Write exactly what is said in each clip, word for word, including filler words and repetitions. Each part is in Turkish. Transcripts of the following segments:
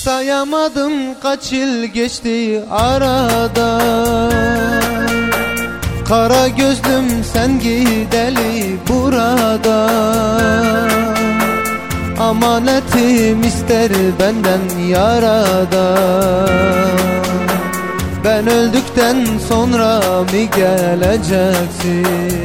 Sayamadım kaç yıl geçti arada. Kara gözlüm sen gideli burada. Amanetim ister benden yarada. Ben öldükten sonra mı geleceksin?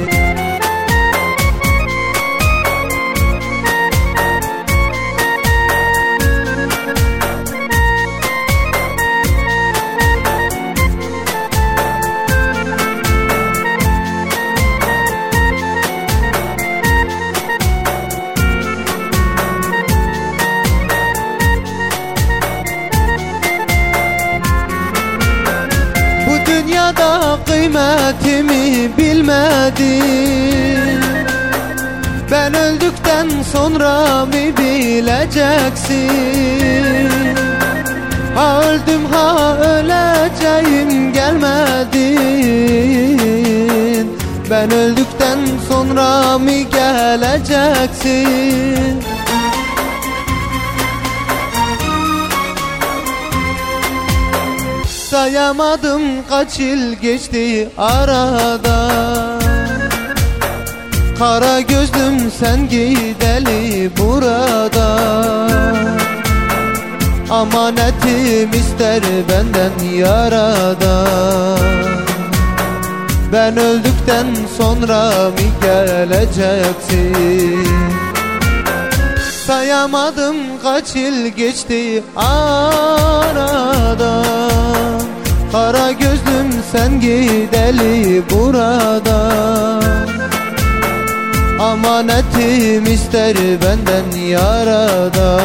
Dünyada kıymetimi bilmedin. Ben öldükten sonra mı bileceksin? Ha öldüm ha öleceğim gelmedin. Ben öldükten sonra mı geleceksin? Sayamadım kaç yıl geçti arada. Kara gözlüm sen gideli burada. Amanetim ister benden yarada. Ben öldükten sonra mı geleceksin? Sayamadım kaç yıl geçti arada. Kara gözlüm sen gideli burada. Amanetim ister benden yarada.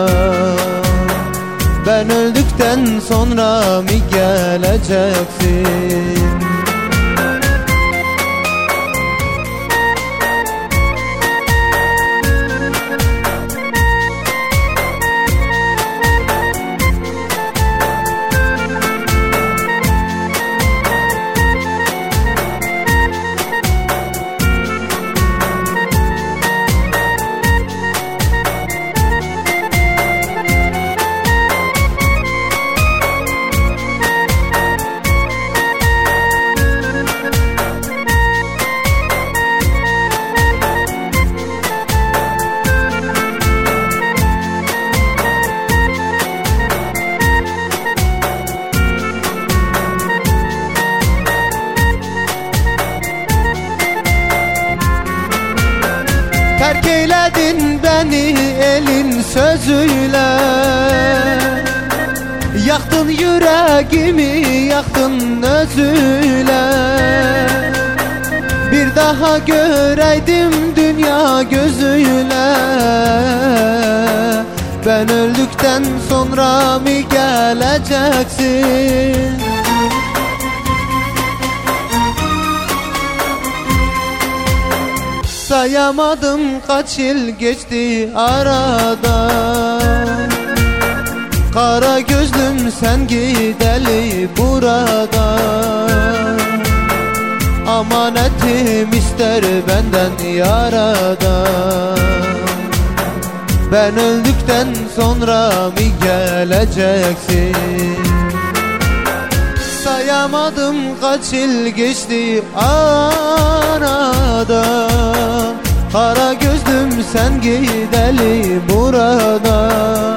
Ben öldükten sonra mı geleceksin? Terk eyledin beni elin sözüyle. Yaktın yüreğimi, yaktın özüyle. Bir daha göreydim dünya gözüyle. Ben öldükten sonra mı geleceksin? Sayamadım kaç yıl geçti arada. Kara gözlüm sen gideli burada. Amanetim ister benden yarada. Ben öldükten sonra mı geleceksin? Sayamadım kaç yıl geçti arada. Kara gözlüm sen gideli burada.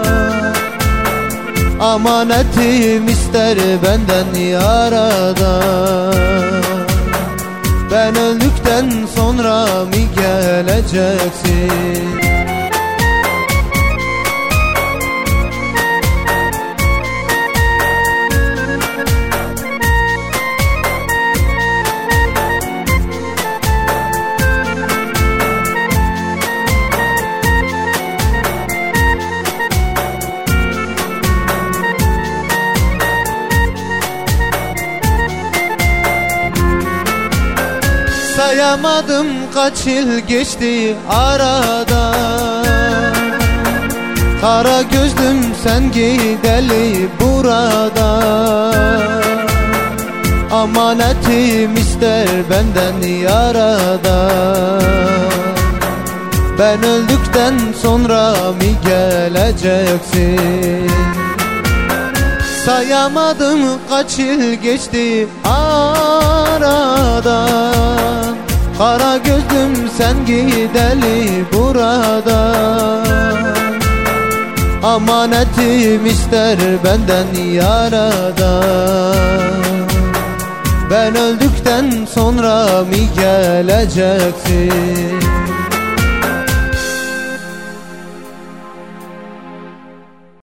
Amanetim ister benden yarada. Ben öldükten sonra mı geleceksin? Sayamadım kaç yıl geçti arada. Kara gözlüm sen gideli burada. Amanetim ister benden yarada. Ben öldükten sonra mı geleceksin? Sayamadım kaç yıl geçti aradan. Kara gözlüm sen gideli buradan. Amanetim ister benden yaradan. Ben öldükten sonra mı geleceksin?